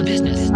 business.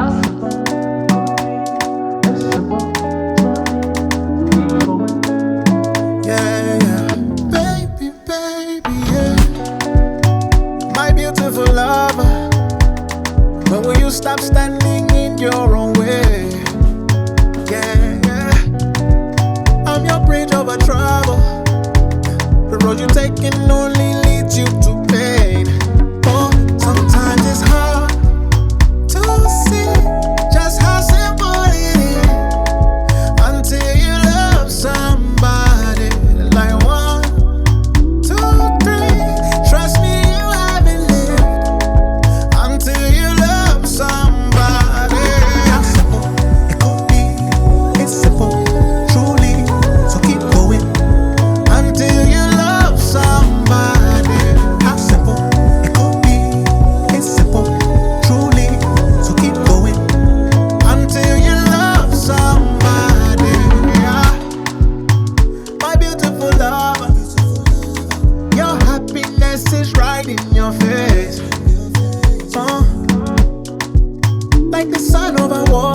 Yeah, yeah. Baby, baby, yeah. My beautiful lover. When will you stop standing in your own way? Yeah, yeah. I'm your bridge over trouble. The road you're taking only leads you to pain. Oh, sometimes it's hard to see just how simple it is until you love somebody like 1, 2, 3. Trust me, you haven't lived until you love somebody. How simple it could be. It's simple, truly. So keep going until you love somebody. How simple it could be. It's simple, truly. So keep going until you love somebody. Yeah. My beautiful lover, your happiness is right in your face. Like the sun over water.